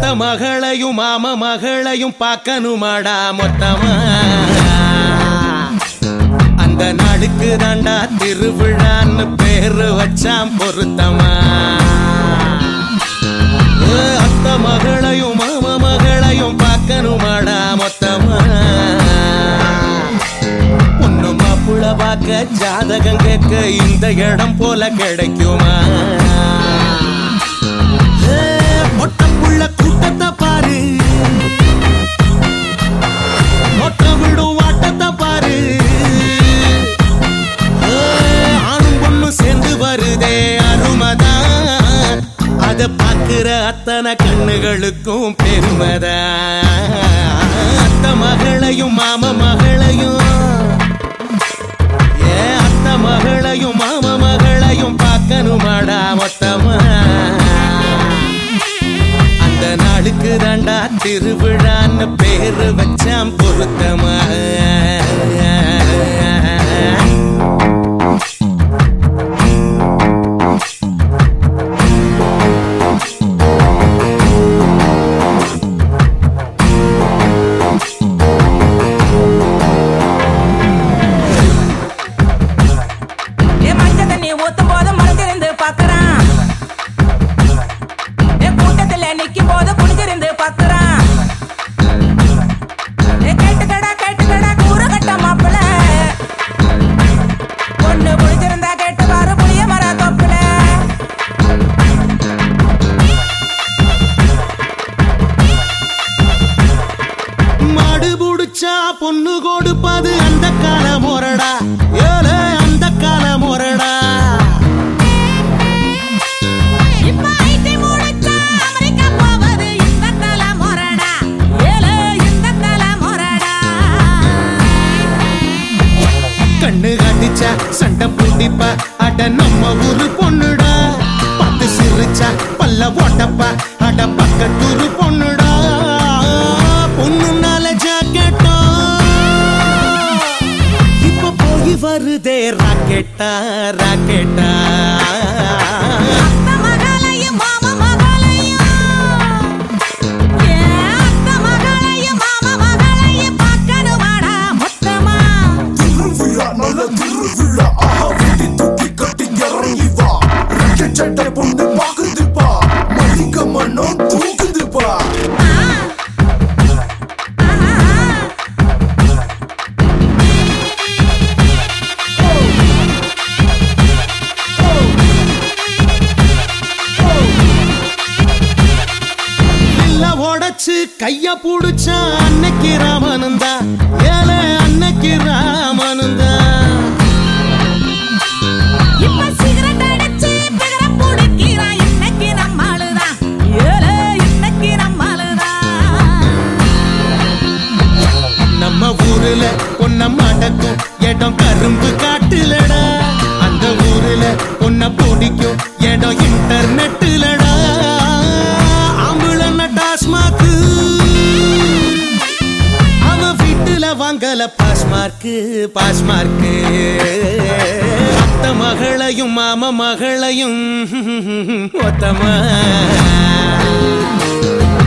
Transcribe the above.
மகளையும் மாம மகளையும் பார்க்கணுமாடா மொத்தமா. அந்த நாளுக்கு தாண்டா திருவிழான்னு பேரு வச்சாம் பொருத்தமா. அத்த மகளையும் மாம மகளையும் பார்க்கணுமாடா மொத்தமா. பொண்ணு மாப்புள பார்க்க ஜாதகம் கேட்க இந்த இடம் போல கிடைக்குமா. மொட்டப்புள்ள கூட்டத்தை பாரு, மொட்ட விடும் வாட்டத்தை பாரு. ஆணும் பொண்ணும் சேர்ந்து வருதே அருமதான். அத பாக்குற அத்தனை கண்ணுகளுக்கும் பெருமதான். அத்த மகளையும் மாம மகளையும் அத்த மகளையும் மாம மகளையும் பார்க்கணுமாடா மொத்தமா. அந்த நாளுக்கு தாண்டா திருவிழான்னு பேரு வச்சாம் பொருத்தமா. பொண்ணு கொடுப்பது அந்த கால முறடா, ஏழை அந்த கால முறடா. கண்ணு கட்டிச்சா சண்டை பூண்டிப்பா அட நம்ம ஊரு பொண்ணுடா. பத்து சிரிச்சா பல்ல ஓட்டப்பா அட பக்கத்தூரு பொண்ணுடா. பொண்ணுனால ஜாக்கெட்டா இப்ப போய் வருதே ராக்கெட்டா ராக்கெட்டா. பொண்ணு பாக்குதுப்பா மதிக்க மண்ணும் தூக்குதுப்பா. உடைச்சு கைய புடிச்சா அன்னைக்கு ராமனுந்தா, ஏழை அன்னைக்கு ராமனுந்தா. நம்ம ஊருல பொண்ண மடக்கும் இடம் கரும்பு காட்டுலடா. அந்த ஊருல பொண்ண பிடிக்கும் இடம் இன்டர்நெட்டுலடா. ஆம்புலன்ன டாஸ்மாக்கு அவ வீட்டுல வாங்கல பாஸ்மார்க்கு பாஸ்மார்க்கு. அத்த மகளையும் மாம மகளையும் ஒத்தமா.